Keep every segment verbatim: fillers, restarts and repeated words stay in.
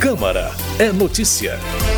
Câmara é notícia.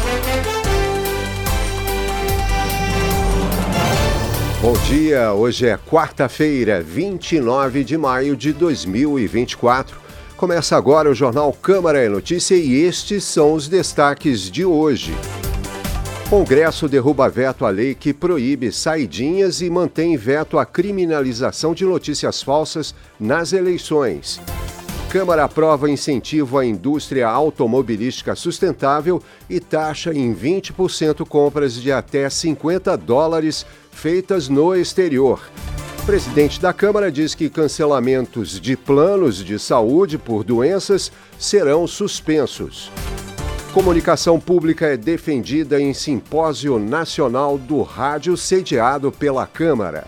Bom dia, hoje é quarta-feira, vinte e nove de maio de dois mil e vinte e quatro. Começa agora o Jornal Câmara é Notícia e estes são os destaques de hoje. Congresso derruba veto à lei que proíbe saidinhas e mantém veto à criminalização de notícias falsas nas eleições. Câmara aprova incentivo à indústria automobilística sustentável e taxa em vinte por cento compras de até cinquenta dólares feitas no exterior. O presidente da Câmara diz que cancelamentos de planos de saúde por doenças serão suspensos. Comunicação pública é defendida em simpósio nacional do rádio sediado pela Câmara.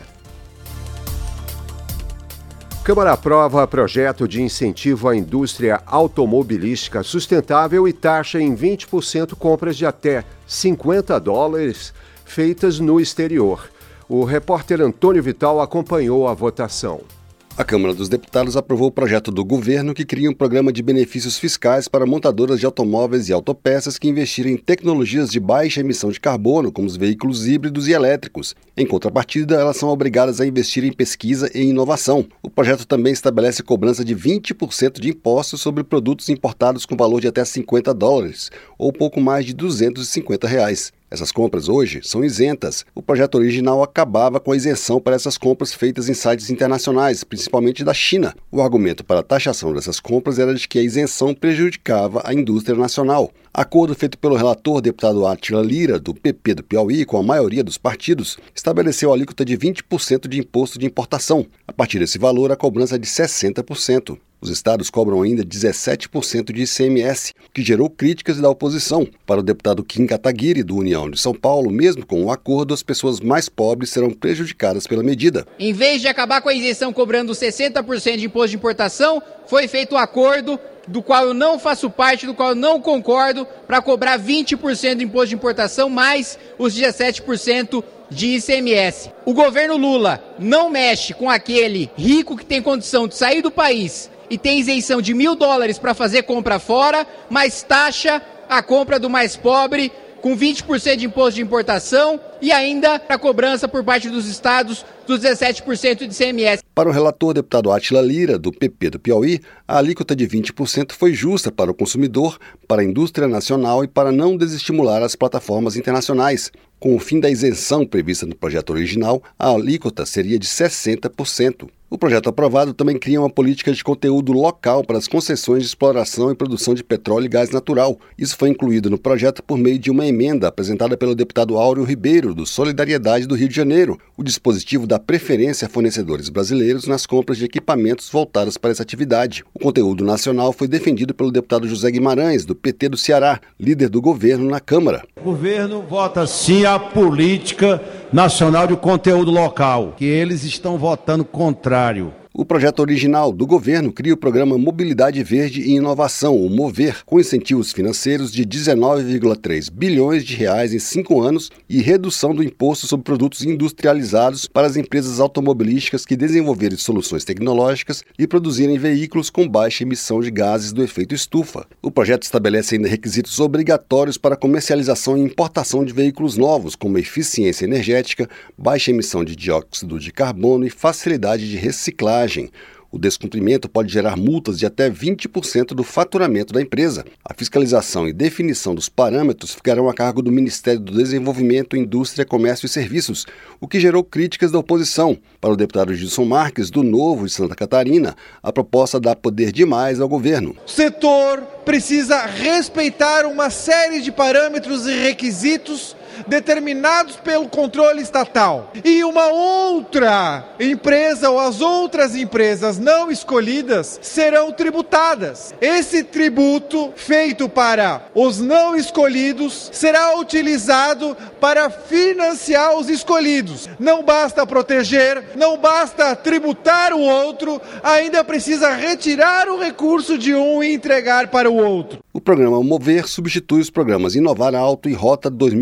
Câmara aprova projeto de incentivo à indústria automobilística sustentável e taxa em vinte por cento compras de até cinquenta dólares feitas no exterior. O repórter Antônio Vital acompanhou a votação. A Câmara dos Deputados aprovou o projeto do governo que cria um programa de benefícios fiscais para montadoras de automóveis e autopeças que investirem em tecnologias de baixa emissão de carbono, como os veículos híbridos e elétricos. Em contrapartida, elas são obrigadas a investir em pesquisa e inovação. O projeto também estabelece cobrança de vinte por cento de impostos sobre produtos importados com valor de até cinquenta dólares, ou pouco mais de duzentos e cinquenta reais. Essas compras hoje são isentas. O projeto original acabava com a isenção para essas compras feitas em sites internacionais, principalmente da China. O argumento para a taxação dessas compras era de que a isenção prejudicava a indústria nacional. Acordo feito pelo relator deputado Átila Lira, do P P do Piauí, com a maioria dos partidos, estabeleceu a alíquota de vinte por cento de imposto de importação. A partir desse valor, a cobrança é de sessenta por cento. Os estados cobram ainda dezessete por cento de I C M S, o que gerou críticas da oposição. Para o deputado Kim Kataguiri, do União de São Paulo, mesmo com o acordo, as pessoas mais pobres serão prejudicadas pela medida. Em vez de acabar com a isenção cobrando sessenta por cento de imposto de importação, foi feito um acordo do qual eu não faço parte, do qual eu não concordo, para cobrar vinte por cento de imposto de importação, mais os dezessete por cento de I C M S. O governo Lula não mexe com aquele rico que tem condição de sair do país e tem isenção de mil dólares para fazer compra fora, mas taxa a compra do mais pobre com vinte por cento de imposto de importação e ainda a cobrança por parte dos estados dos dezessete por cento de I C M S. Para o relator deputado Átila Lira, do P P do Piauí, a alíquota de vinte por cento foi justa para o consumidor, para a indústria nacional e para não desestimular as plataformas internacionais. Com o fim da isenção prevista no projeto original, a alíquota seria de sessenta por cento. O projeto aprovado também cria uma política de conteúdo local para as concessões de exploração e produção de petróleo e gás natural. Isso foi incluído no projeto por meio de uma emenda apresentada pelo deputado Áureo Ribeiro, do Solidariedade do Rio de Janeiro. O dispositivo dá preferência a fornecedores brasileiros nas compras de equipamentos voltados para essa atividade. O conteúdo nacional foi defendido pelo deputado José Guimarães, do P T do Ceará, líder do governo na Câmara. O governo vota sim a política nacional de conteúdo local, que eles estão votando contrário. O projeto original do governo cria o programa Mobilidade Verde e Inovação, o MOVER, com incentivos financeiros de dezenove vírgula três bilhões de reais em cinco anos e redução do imposto sobre produtos industrializados para as empresas automobilísticas que desenvolverem soluções tecnológicas e produzirem veículos com baixa emissão de gases do efeito estufa. O projeto estabelece ainda requisitos obrigatórios para comercialização e importação de veículos novos, como eficiência energética, baixa emissão de dióxido de carbono e facilidade de reciclagem. O descumprimento pode gerar multas de até vinte por cento do faturamento da empresa. A fiscalização e definição dos parâmetros ficarão a cargo do Ministério do Desenvolvimento, Indústria, Comércio e Serviços, o que gerou críticas da oposição. Para o deputado Gilson Marques, do Novo de Santa Catarina, a proposta dá poder demais ao governo. O setor precisa respeitar uma série de parâmetros e requisitos determinados pelo controle estatal. E uma outra empresa ou as outras empresas não escolhidas serão tributadas. Esse tributo feito para os não escolhidos será utilizado para financiar os escolhidos. Não basta proteger, não basta tributar o outro, ainda precisa retirar o recurso de um e entregar para o outro. O programa Mover substitui os programas Inovar Alto e Rota dois mil e trinta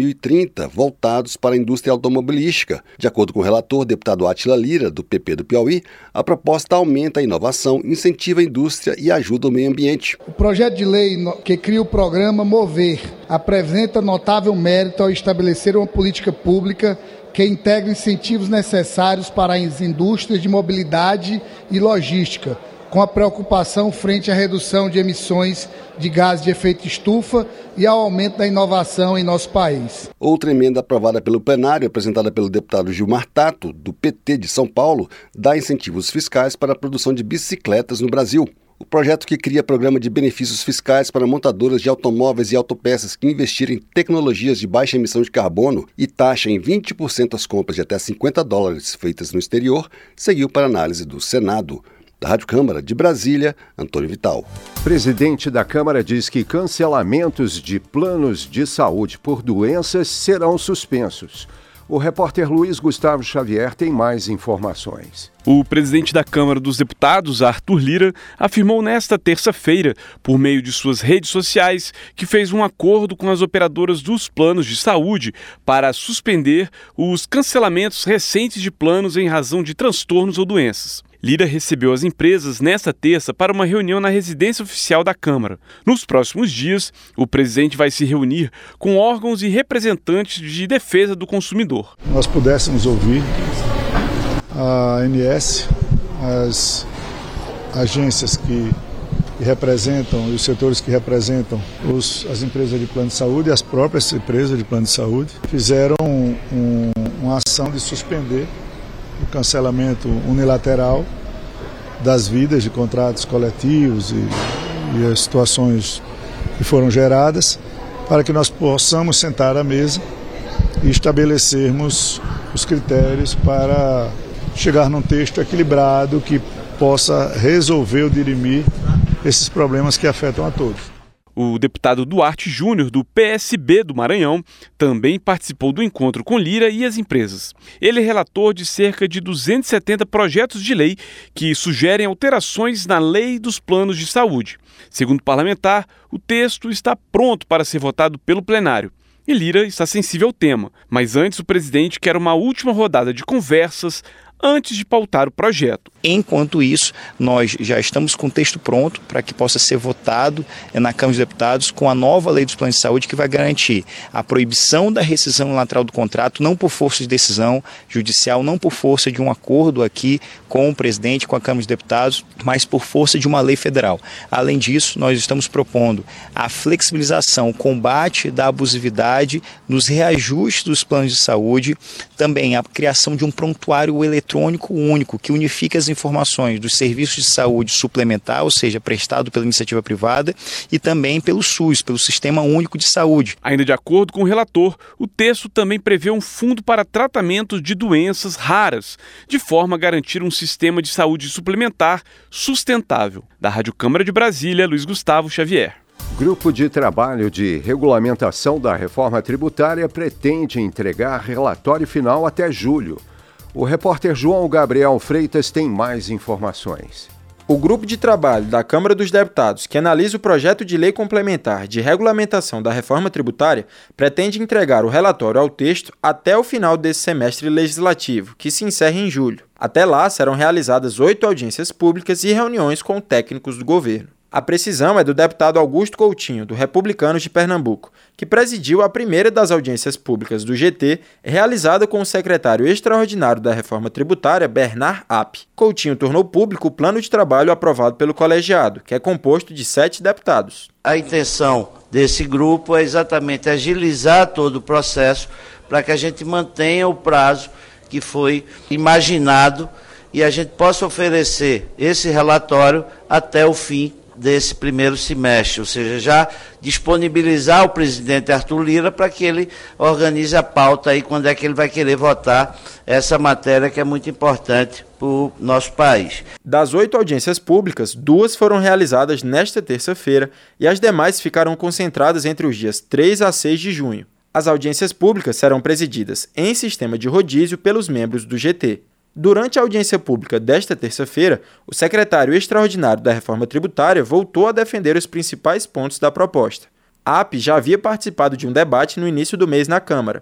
trinta voltados para a indústria automobilística. De acordo com o relator, deputado Átila Lira, do P P do Piauí, a proposta aumenta a inovação, incentiva a indústria e ajuda o meio ambiente. O projeto de lei que cria o programa Mover apresenta notável mérito ao estabelecer uma política pública que integra incentivos necessários para as indústrias de mobilidade e logística, com a preocupação frente à redução de emissões de gases de efeito estufa e ao aumento da inovação em nosso país. Outra emenda aprovada pelo plenário, apresentada pelo deputado Gilmar Tato, do P T de São Paulo, dá incentivos fiscais para a produção de bicicletas no Brasil. O projeto que cria programa de benefícios fiscais para montadoras de automóveis e autopeças que investirem em tecnologias de baixa emissão de carbono e taxa em vinte por cento as compras de até cinquenta dólares feitas no exterior, seguiu para análise do Senado. Da Rádio Câmara de Brasília, Antônio Vital. Presidente da Câmara diz que cancelamentos de planos de saúde por doenças serão suspensos. O repórter Luiz Gustavo Xavier tem mais informações. O presidente da Câmara dos Deputados, Arthur Lira, afirmou nesta terça-feira, por meio de suas redes sociais, que fez um acordo com as operadoras dos planos de saúde para suspender os cancelamentos recentes de planos em razão de transtornos ou doenças. Lira recebeu as empresas nesta terça para uma reunião na residência oficial da Câmara. Nos próximos dias, o presidente vai se reunir com órgãos e representantes de defesa do consumidor. Nós pudéssemos ouvir a ANS, as agências que, que representam e os setores que representam os, as empresas de plano de saúde e as próprias empresas de plano de saúde fizeram um, uma ação de suspender o cancelamento unilateral das vidas de contratos coletivos e, e as situações que foram geradas, para que nós possamos sentar à mesa e estabelecermos os critérios para chegar num texto equilibrado que possa resolver ou dirimir esses problemas que afetam a todos. O deputado Duarte Júnior, do P S B do Maranhão, também participou do encontro com Lira e as empresas. Ele é relator de cerca de duzentos e setenta projetos de lei que sugerem alterações na lei dos planos de saúde. Segundo o parlamentar, o texto está pronto para ser votado pelo plenário. E Lira está sensível ao tema, mas antes o presidente quer uma última rodada de conversas antes de pautar o projeto. Enquanto isso, nós já estamos com o texto pronto para que possa ser votado na Câmara dos Deputados com a nova lei dos planos de saúde que vai garantir a proibição da rescisão unilateral do contrato, não por força de decisão judicial, não por força de um acordo aqui com o presidente, com a Câmara dos Deputados, mas por força de uma lei federal. Além disso, nós estamos propondo a flexibilização, o combate da abusividade nos reajustes dos planos de saúde, também a criação de um prontuário eletrônico eletrônico único que unifica as informações dos serviços de saúde suplementar, ou seja, prestado pela iniciativa privada, e também pelo SUS, pelo Sistema Único de Saúde. Ainda de acordo com o relator, o texto também prevê um fundo para tratamento de doenças raras, de forma a garantir um sistema de saúde suplementar sustentável. Da Rádio Câmara de Brasília, Luiz Gustavo Xavier. Grupo de Trabalho de Regulamentação da Reforma Tributária pretende entregar relatório final até julho. O repórter João Gabriel Freitas tem mais informações. O grupo de trabalho da Câmara dos Deputados, que analisa o projeto de lei complementar de regulamentação da reforma tributária, pretende entregar o relatório ao texto até o final desse semestre legislativo, que se encerra em julho. Até lá, serão realizadas oito audiências públicas e reuniões com técnicos do governo. A precisão é do deputado Augusto Coutinho, do Republicanos de Pernambuco, que presidiu a primeira das audiências públicas do G T, realizada com o secretário extraordinário da Reforma Tributária, Bernard App. Coutinho tornou público o plano de trabalho aprovado pelo colegiado, que é composto de sete deputados. A intenção desse grupo é exatamente agilizar todo o processo para que a gente mantenha o prazo que foi imaginado e a gente possa oferecer esse relatório até o fim desse primeiro semestre, ou seja, já disponibilizar o presidente Arthur Lira para que ele organize a pauta aí quando é que ele vai querer votar essa matéria que é muito importante para o nosso país. Das oito audiências públicas, duas foram realizadas nesta terça-feira e as demais ficaram concentradas entre os dias três a seis de junho. As audiências públicas serão presididas em sistema de rodízio pelos membros do G T. Durante a audiência pública desta terça-feira, o secretário extraordinário da Reforma Tributária voltou a defender os principais pontos da proposta. A A P já havia participado de um debate no início do mês na Câmara.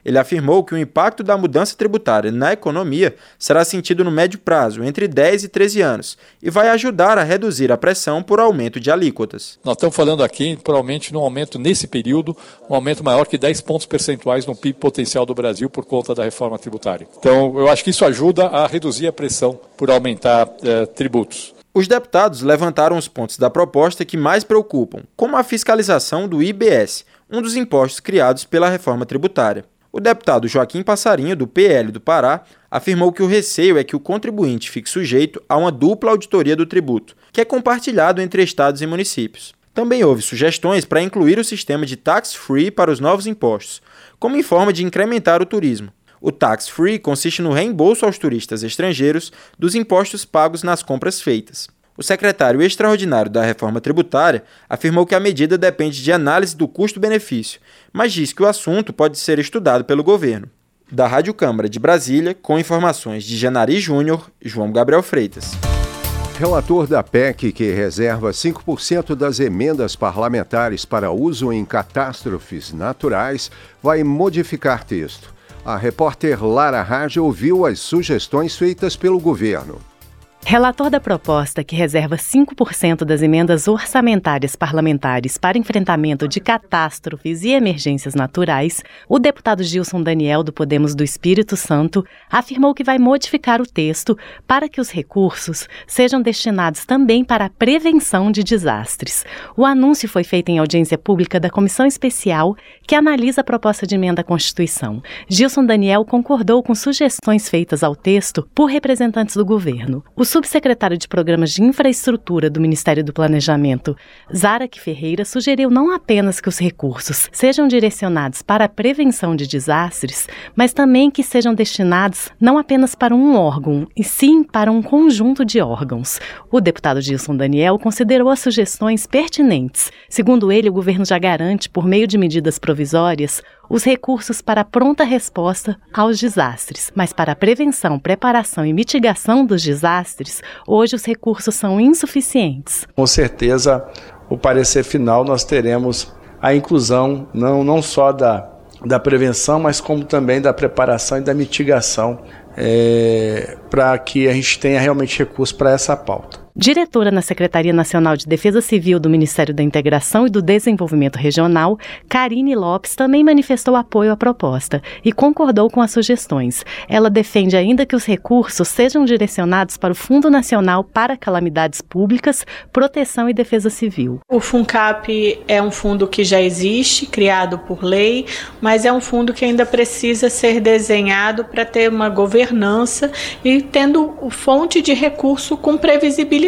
Ele afirmou que o impacto da mudança tributária na economia será sentido no médio prazo, entre dez e treze anos, e vai ajudar a reduzir a pressão por aumento de alíquotas. Nós estamos falando aqui, provavelmente, num aumento nesse período, um aumento maior que dez pontos percentuais no P I B potencial do Brasil por conta da reforma tributária. Então, eu acho que isso ajuda a reduzir a pressão por aumentar eh, tributos. Os deputados levantaram os pontos da proposta que mais preocupam, como a fiscalização do I B S, um dos impostos criados pela reforma tributária. O deputado Joaquim Passarinho, do P L do Pará, afirmou que o receio é que o contribuinte fique sujeito a uma dupla auditoria do tributo, que é compartilhado entre estados e municípios. Também houve sugestões para incluir o sistema de tax-free para os novos impostos, como em forma de incrementar o turismo. O tax-free consiste no reembolso aos turistas estrangeiros dos impostos pagos nas compras feitas. O secretário extraordinário da reforma tributária afirmou que a medida depende de análise do custo-benefício, mas diz que o assunto pode ser estudado pelo governo. Da Rádio Câmara de Brasília, com informações de Janari Júnior, João Gabriel Freitas. Relator da P E C, que reserva cinco por cento das emendas parlamentares para uso em catástrofes naturais, vai modificar texto. A repórter Lara Raj ouviu as sugestões feitas pelo governo. Relator da proposta que reserva cinco por cento das emendas orçamentárias parlamentares para enfrentamento de catástrofes e emergências naturais, o deputado Gilson Daniel, do Podemos do Espírito Santo, afirmou que vai modificar o texto para que os recursos sejam destinados também para a prevenção de desastres. O anúncio foi feito em audiência pública da Comissão Especial que analisa a proposta de emenda à Constituição. Gilson Daniel concordou com sugestões feitas ao texto por representantes do governo. O subsecretário de Programas de Infraestrutura do Ministério do Planejamento, Zaraque Ferreira, sugeriu não apenas que os recursos sejam direcionados para a prevenção de desastres, mas também que sejam destinados não apenas para um órgão, e sim para um conjunto de órgãos. O deputado Gilson Daniel considerou as sugestões pertinentes. Segundo ele, o governo já garante, por meio de medidas provisórias, os recursos para a pronta resposta aos desastres. Mas para a prevenção, preparação e mitigação dos desastres, hoje os recursos são insuficientes. Com certeza, o parecer final nós teremos a inclusão não, não só da, da prevenção, mas como também da preparação e da mitigação, é, para que a gente tenha realmente recursos para essa pauta. Diretora na Secretaria Nacional de Defesa Civil do Ministério da Integração e do Desenvolvimento Regional, Karine Lopes também manifestou apoio à proposta e concordou com as sugestões. Ela defende ainda que os recursos sejam direcionados para o Fundo Nacional para Calamidades Públicas, Proteção e Defesa Civil. O FUNCAP é um fundo que já existe, criado por lei, mas é um fundo que ainda precisa ser desenhado para ter uma governança e tendo fonte de recurso com previsibilidade.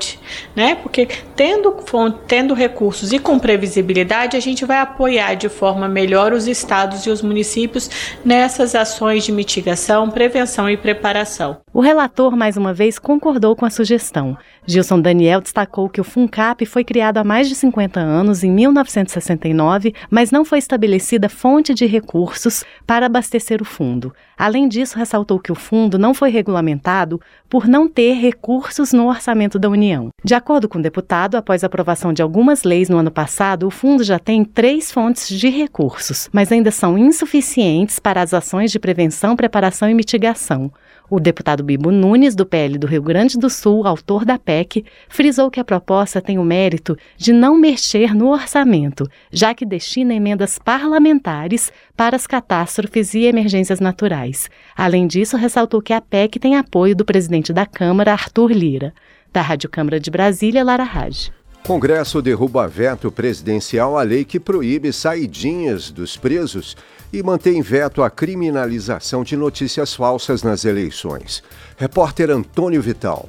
Né? Porque tendo, tendo recursos e com previsibilidade, a gente vai apoiar de forma melhor os estados e os municípios nessas ações de mitigação, prevenção e preparação. O relator, mais uma vez, concordou com a sugestão. Gilson Daniel destacou que o FUNCAP foi criado há mais de cinquenta anos, em mil novecentos e sessenta e nove, mas não foi estabelecida fonte de recursos para abastecer o fundo. Além disso, ressaltou que o fundo não foi regulamentado por não ter recursos no orçamento da União. De acordo com o deputado, após a aprovação de algumas leis no ano passado, o fundo já tem três fontes de recursos, mas ainda são insuficientes para as ações de prevenção, preparação e mitigação. O deputado Bibo Nunes, do P L do Rio Grande do Sul, autor da P E C, frisou que a proposta tem o mérito de não mexer no orçamento, já que destina emendas parlamentares para as catástrofes e emergências naturais. Além disso, ressaltou que a P E C tem apoio do presidente da Câmara, Arthur Lira. Da Rádio Câmara de Brasília, Lara Raj. Congresso derruba veto presidencial à lei que proíbe saidinhas dos presos e mantém veto à criminalização de notícias falsas nas eleições. Repórter Antônio Vital.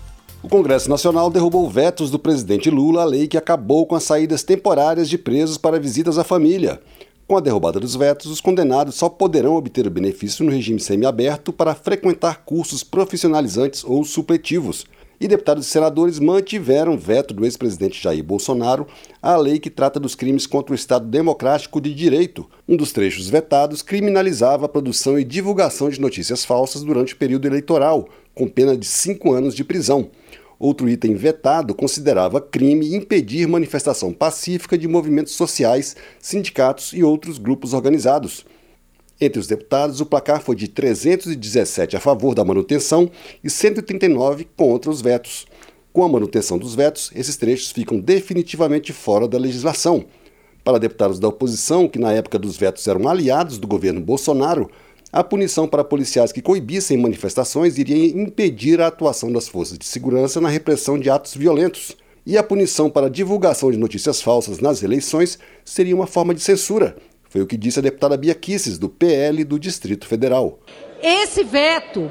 O Congresso Nacional derrubou vetos do presidente Lula à lei que acabou com as saídas temporárias de presos para visitas à família. Com a derrubada dos vetos, os condenados só poderão obter o benefício no regime semiaberto para frequentar cursos profissionalizantes ou supletivos. E deputados e senadores mantiveram veto do ex-presidente Jair Bolsonaro à lei que trata dos crimes contra o Estado Democrático de Direito. Um dos trechos vetados criminalizava a produção e divulgação de notícias falsas durante o período eleitoral, com pena de cinco anos de prisão. Outro item vetado considerava crime impedir manifestação pacífica de movimentos sociais, sindicatos e outros grupos organizados. Entre os deputados, o placar foi de trezentos e dezessete a favor da manutenção e cento e trinta e nove contra os vetos. Com a manutenção dos vetos, esses trechos ficam definitivamente fora da legislação. Para deputados da oposição, que na época dos vetos eram aliados do governo Bolsonaro, a punição para policiais que coibissem manifestações iria impedir a atuação das forças de segurança na repressão de atos violentos. E a punição para divulgação de notícias falsas nas eleições seria uma forma de censura. Foi o que disse a deputada Bia Kicis, do P L do Distrito Federal. Esse veto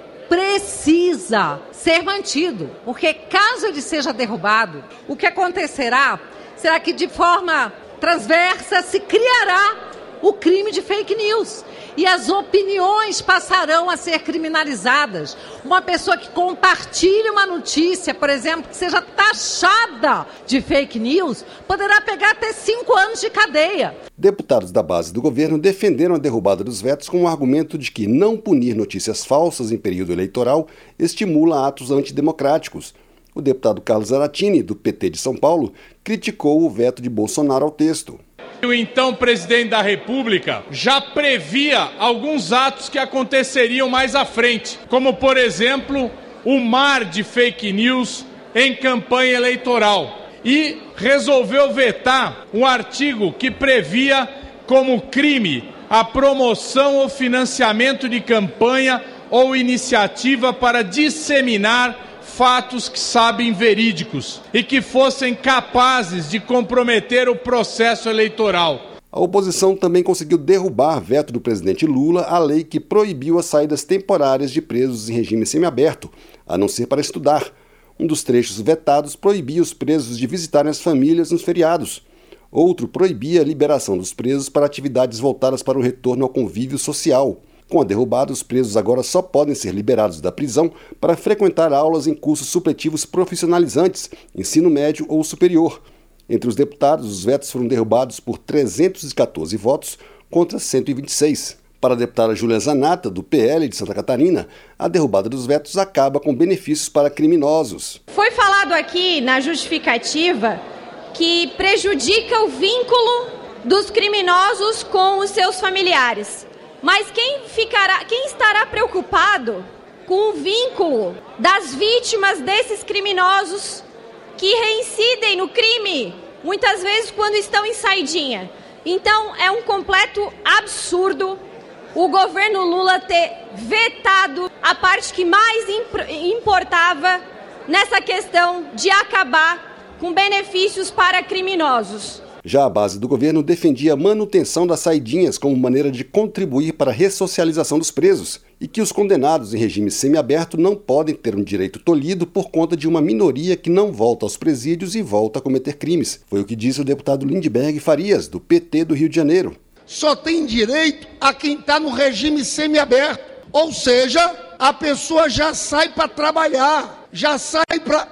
precisa ser mantido, porque caso ele seja derrubado, o que acontecerá será que de forma transversa se criará o crime de fake news e as opiniões passarão a ser criminalizadas. Uma pessoa que compartilhe uma notícia, por exemplo, que seja taxada de fake news, poderá pegar até cinco anos de cadeia. Deputados da base do governo defenderam a derrubada dos vetos com o argumento de que não punir notícias falsas em período eleitoral estimula atos antidemocráticos. O deputado Carlos Aratini, do P T de São Paulo, criticou o veto de Bolsonaro ao texto. O então presidente da República já previa alguns atos que aconteceriam mais à frente, como, por exemplo, o mar de fake news em campanha eleitoral, e resolveu vetar um artigo que previa como crime a promoção ou financiamento de campanha ou iniciativa para disseminar fatos que sabem verídicos e que fossem capazes de comprometer o processo eleitoral. A oposição também conseguiu derrubar veto do presidente Lula a lei que proibiu as saídas temporárias de presos em regime semiaberto, a não ser para estudar. Um dos trechos vetados proibia os presos de visitarem as famílias nos feriados. Outro proibia a liberação dos presos para atividades voltadas para o retorno ao convívio social. Com a derrubada, os presos agora só podem ser liberados da prisão para frequentar aulas em cursos supletivos profissionalizantes, ensino médio ou superior. Entre os deputados, os vetos foram derrubados por trezentos e quatorze votos contra cento e vinte e seis. Para a deputada Júlia Zanata, do P L de Santa Catarina, a derrubada dos vetos acaba com benefícios para criminosos. Foi falado aqui na justificativa que prejudica o vínculo dos criminosos com os seus familiares. Mas quem ficará, quem estará preocupado com o vínculo das vítimas desses criminosos que reincidem no crime, muitas vezes quando estão em saidinha? Então é um completo absurdo o governo Lula ter vetado a parte que mais importava nessa questão de acabar com benefícios para criminosos. Já a base do governo defendia a manutenção das saidinhas como maneira de contribuir para a ressocialização dos presos e que os condenados em regime semiaberto não podem ter um direito tolhido por conta de uma minoria que não volta aos presídios e volta a cometer crimes. Foi o que disse o deputado Lindbergh Farias, do P T do Rio de Janeiro. Só tem direito a quem está no regime semiaberto, ou seja, a pessoa já sai para trabalhar, já sai para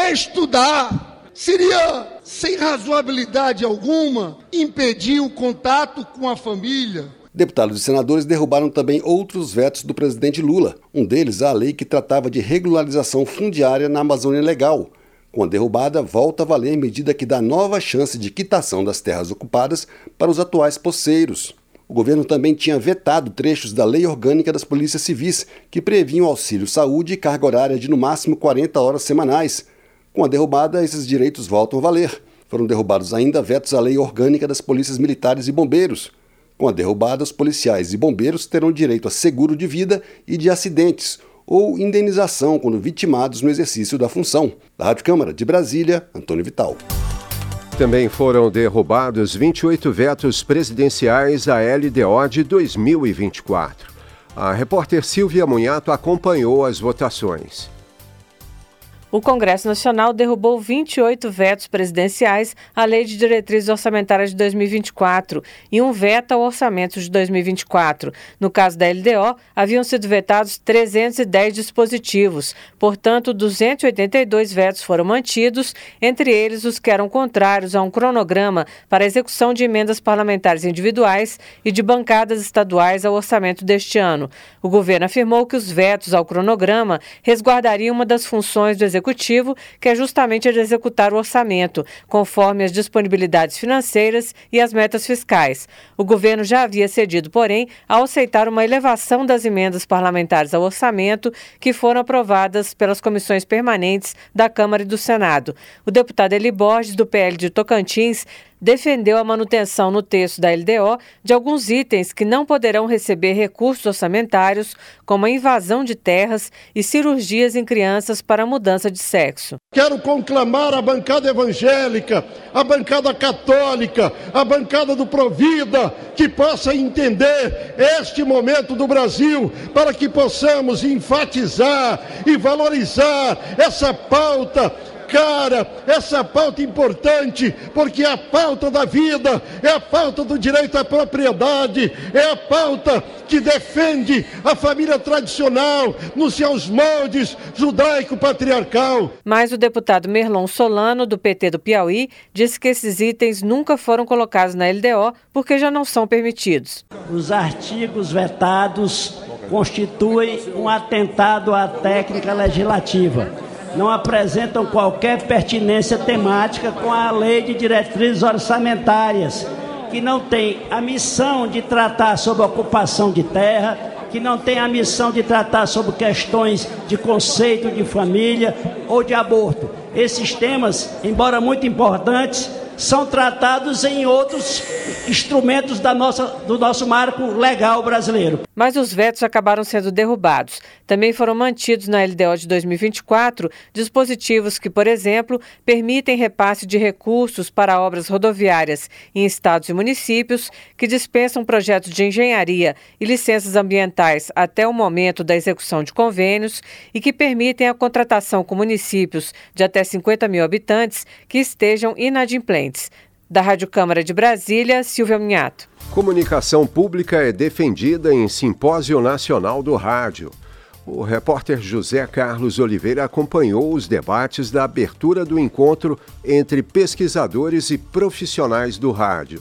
estudar. Seria, sem razoabilidade alguma, impedir o contato com a família. Deputados e senadores derrubaram também outros vetos do presidente Lula. Um deles, a lei que tratava de regularização fundiária na Amazônia Legal. Com a derrubada, volta a valer medida que dá nova chance de quitação das terras ocupadas para os atuais poceiros. O governo também tinha vetado trechos da Lei Orgânica das Polícias Civis, que previam auxílio saúde e carga horária de no máximo quarenta horas semanais. Com a derrubada, esses direitos voltam a valer. Foram derrubados ainda vetos à Lei Orgânica das Polícias Militares e Bombeiros. Com a derrubada, os policiais e bombeiros terão direito a seguro de vida e de acidentes, ou indenização quando vitimados no exercício da função. Da Rádio Câmara de Brasília, Antônio Vital. Também foram derrubados vinte e oito vetos presidenciais à L D O de dois mil e vinte e quatro. A repórter Silvia Munhato acompanhou as votações. O Congresso Nacional derrubou vinte e oito vetos presidenciais à Lei de Diretrizes Orçamentárias de dois mil e vinte e quatro e um veto ao orçamento de dois mil e vinte e quatro. No caso da L D O, haviam sido vetados trezentos e dez dispositivos. Portanto, duzentos e oitenta e dois vetos foram mantidos, entre eles os que eram contrários a um cronograma para a execução de emendas parlamentares individuais e de bancadas estaduais ao orçamento deste ano. O governo afirmou que os vetos ao cronograma resguardariam uma das funções do Executivo Executivo, que é justamente a de executar o orçamento, conforme as disponibilidades financeiras e as metas fiscais. O governo já havia cedido, porém, ao aceitar uma elevação das emendas parlamentares ao orçamento, que foram aprovadas pelas comissões permanentes da Câmara e do Senado. O deputado Eli Borges, do P L de Tocantins, defendeu a manutenção no texto da L D O de alguns itens que não poderão receber recursos orçamentários, como a invasão de terras e cirurgias em crianças para mudança de sexo. Quero conclamar a bancada evangélica, a bancada católica, a bancada do Provida, que possa entender este momento do Brasil, para que possamos enfatizar e valorizar essa pauta cara, essa pauta importante, porque é a pauta da vida, é a pauta do direito à propriedade, é a pauta que defende a família tradicional nos seus moldes judaico-patriarcal. Mas o deputado Merlon Solano, do P T do Piauí, disse que esses itens nunca foram colocados na L D O porque já não são permitidos. Os artigos vetados constituem um atentado à técnica legislativa. Não apresentam qualquer pertinência temática com a Lei de Diretrizes Orçamentárias, que não tem a missão de tratar sobre a ocupação de terra, que não tem a missão de tratar sobre questões de conceito de família ou de aborto. Esses temas, embora muito importantes, são tratados em outros instrumentos da nossa, do nosso marco legal brasileiro. Mas os vetos acabaram sendo derrubados. Também foram mantidos na L D O de dois mil e vinte e quatro dispositivos que, por exemplo, permitem repasse de recursos para obras rodoviárias em estados e municípios, que dispensam projetos de engenharia e licenças ambientais até o momento da execução de convênios e que permitem a contratação com municípios de até cinquenta mil habitantes que estejam inadimplentes. Da Rádio Câmara de Brasília, Silvia Minhato. Comunicação pública é defendida em Simpósio Nacional do Rádio. O repórter José Carlos Oliveira acompanhou os debates da abertura do encontro entre pesquisadores e profissionais do rádio.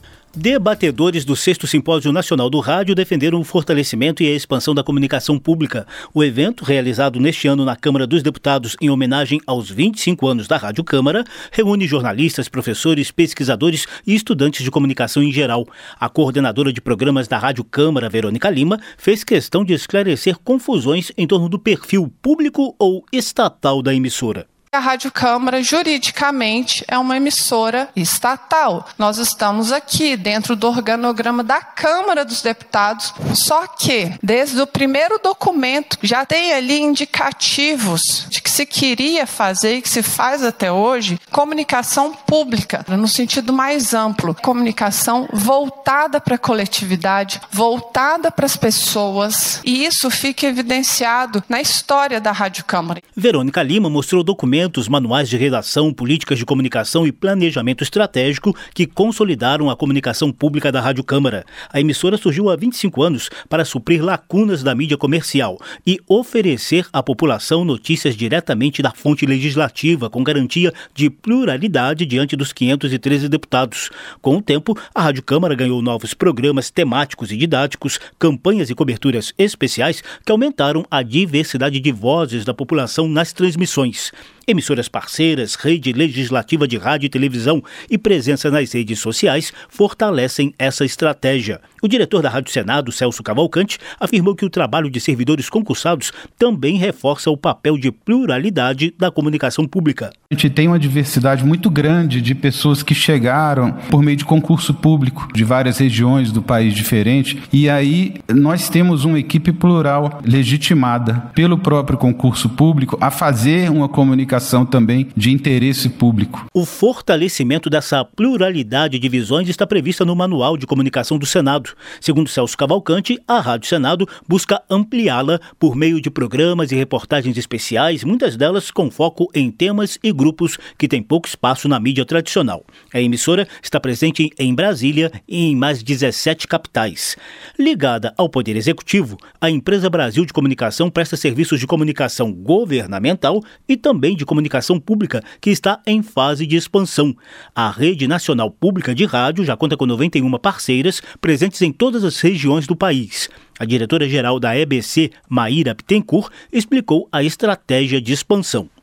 Debatedores do sexto Simpósio Nacional do Rádio defenderam o fortalecimento e a expansão da comunicação pública. O evento, realizado neste ano na Câmara dos Deputados em homenagem aos vinte e cinco anos da Rádio Câmara, reúne jornalistas, professores, pesquisadores e estudantes de comunicação em geral. A coordenadora de programas da Rádio Câmara, Verônica Lima, fez questão de esclarecer confusões em torno do perfil público ou estatal da emissora. A Rádio Câmara, juridicamente, é uma emissora estatal. Nós estamos aqui dentro do organograma da Câmara dos Deputados, só que, desde o primeiro documento, já tem ali indicativos de que se queria fazer e que se faz até hoje, comunicação pública, no sentido mais amplo, comunicação voltada para a coletividade, voltada para as pessoas, e isso fica evidenciado na história da Rádio Câmara. Verônica Lima mostrou documentos manuais de redação, políticas de comunicação e planejamento estratégico que consolidaram a comunicação pública da Rádio Câmara. A emissora surgiu há vinte e cinco anos para suprir lacunas da mídia comercial e oferecer à população notícias diretamente da fonte legislativa, com garantia de pluralidade diante dos quinhentos e treze deputados. Com o tempo, a Rádio Câmara ganhou novos programas temáticos e didáticos, campanhas e coberturas especiais que aumentaram a diversidade de vozes da população nas transmissões. Emissoras parceiras, rede legislativa de rádio e televisão e presença nas redes sociais fortalecem essa estratégia. O diretor da Rádio Senado, Celso Cavalcante, afirmou que o trabalho de servidores concursados também reforça o papel de pluralidade da comunicação pública. A gente tem uma diversidade muito grande de pessoas que chegaram por meio de concurso público de várias regiões do país diferentes, e aí nós temos uma equipe plural legitimada pelo próprio concurso público a fazer uma comunicação também de interesse público. O fortalecimento dessa pluralidade de visões está prevista no Manual de Comunicação do Senado. Segundo Celso Cavalcante, a Rádio Senado busca ampliá-la por meio de programas e reportagens especiais, muitas delas com foco em temas e grupos que têm pouco espaço na mídia tradicional. A emissora está presente em Brasília e em mais dezessete capitais. Ligada ao Poder Executivo, a Empresa Brasil de Comunicação presta serviços de comunicação governamental e também de comunicação pública, que está em fase de expansão. A Rede Nacional Pública de Rádio já conta com noventa e uma parceiras presentes em todas as regiões do país. A diretora-geral da E B C, Maíra Bittencourt, explicou a estratégia de expansão.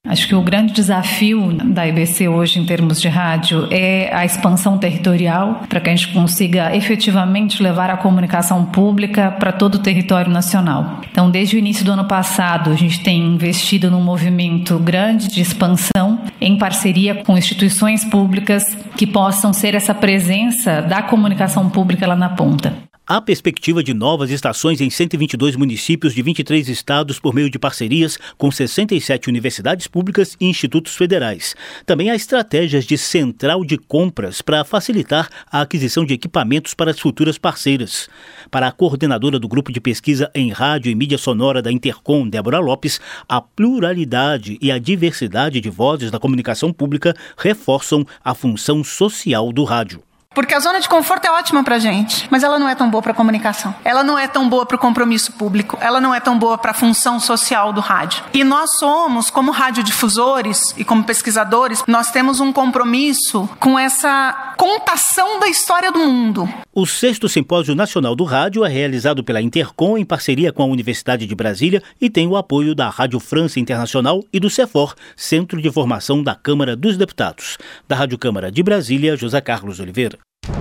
Acho que o grande desafio da I B C hoje em termos de rádio é a expansão territorial, para que a gente consiga efetivamente levar a comunicação pública para todo o território nacional. Então, desde o início do ano passado, a gente tem investido num movimento grande de expansão em parceria com instituições públicas que possam ser essa presença da comunicação pública lá na ponta. Há perspectiva de novas estações em cento e vinte e dois municípios de vinte e três estados por meio de parcerias com sessenta e sete universidades públicas e institutos federais. Também há estratégias de central de compras para facilitar a aquisição de equipamentos para as futuras parceiras. Para a coordenadora do Grupo de Pesquisa em Rádio e Mídia Sonora da Intercom, Débora Lopes, a pluralidade e a diversidade de vozes da comunicação pública reforçam a função social do rádio. Porque a zona de conforto é ótima pra gente, mas ela não é tão boa pra comunicação. Ela não é tão boa pro compromisso público. Ela não é tão boa pra função social do rádio. E nós somos, como radiodifusores e como pesquisadores, nós temos um compromisso com essa contação da história do mundo. O sexto Simpósio Nacional do Rádio é realizado pela Intercom em parceria com a Universidade de Brasília e tem o apoio da Rádio França Internacional e do CEFOR, Centro de Formação da Câmara dos Deputados. Da Rádio Câmara de Brasília, José Carlos Oliveira.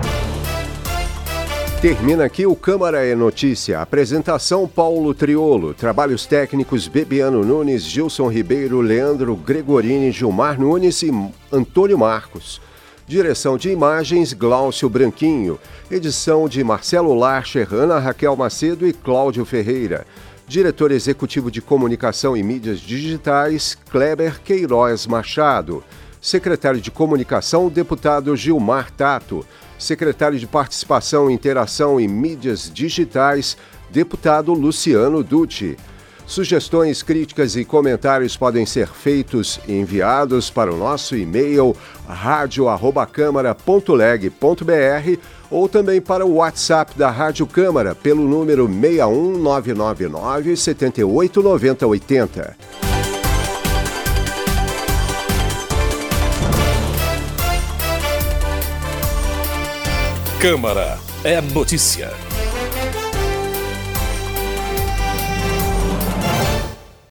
Termina aqui o Câmara é Notícia. Apresentação Paulo Triolo. Trabalhos técnicos Bebiano Nunes, Gilson Ribeiro, Leandro Gregorini, Gilmar Nunes e Antônio Marcos. Direção de imagens Glaucio Branquinho. Edição de Marcelo Larcher, Ana Raquel Macedo e Cláudio Ferreira. Diretor executivo de comunicação e mídias digitais Kleber Queiroz Machado. Secretário de comunicação deputado Gilmar Tato. Secretário de Participação, Interação e Mídias Digitais, deputado Luciano Dutti. Sugestões, críticas e comentários podem ser feitos e enviados para o nosso e-mail rádio arroba câmara ponto leg ponto br ou também para o WhatsApp da Rádio Câmara pelo número seis um nove nove nove, sete oito nove zero oito zero. Câmara é notícia.